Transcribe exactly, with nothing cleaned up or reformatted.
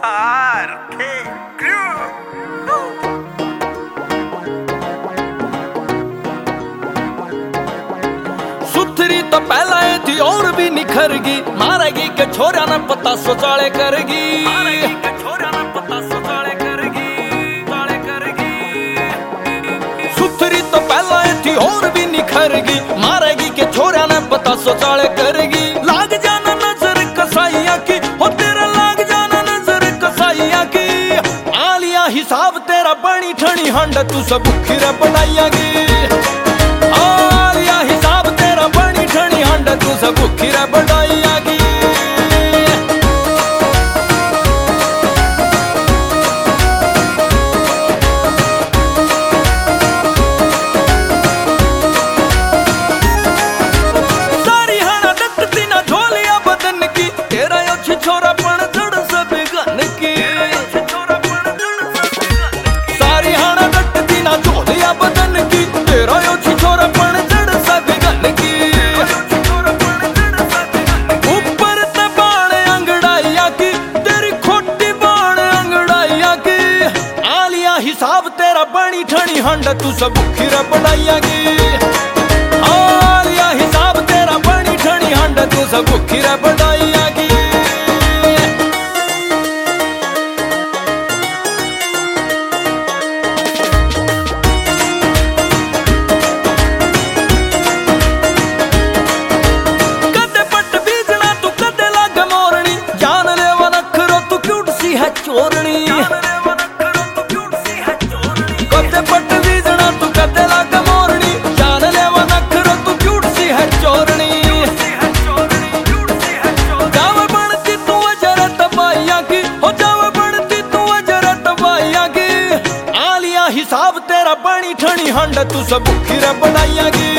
R K Crew। सुथरी तो पहला थी और भी निखरगी, मारेगी के छोरा न पता सोचाले करेगी, मारेगी के छोरा न पता सोचाले करेगी, चाले करेगी। सुथरी तो पहला थी और भी निखरगी, मारेगी के छोरा न पता सोचाले करेगी। लाग जाना नजर कसाइया की, हो तेरा लाग जाना नजर कसाइया की। आलिया हिसाब तेरा बनी ठनी हंड, तू सब भुखी रे बनाइयागी। आलिया हिसाब तेरा बनी ठनी हंड, तू सब भुखी रे बनाइयागी। सारी हाना दत्ती ना झोलिया बदन की, तेरा यो छिछोरा पण जड़ सब गन की। सारी हाना दत्ती ना झोलिया बदन की, तेरा यो छिछोरा पण जड़ सब गन की। ऊपर ते बाण अंगड़ाइया की, तेरी खोटी बाण अंगड़ाइया की। आलिया हिसाब तेरा बनी ठनी हंड, तू सब भुखी रे बनाइयागी। आलिया हिसाब तेरा बनी ठनी हंड, तू सब भुखी रे बनाइयागी। कदे पट बीजना तू कदे लाग मोरनी, जान ले वो नखरो तू क्यूट सी है चोरनी। कदे पट बीजना तू कदे लाग मोरनी, जान ले वो नखरो तू क्यूट सी है चोरनी। जाव बनती तू अजरत बाइया की, हो जाव बनती तू अजरत बाइया की। आलिया हिसाब तेरा बनी ठनी हंड, तू सब भुखी रे बनाइयागी।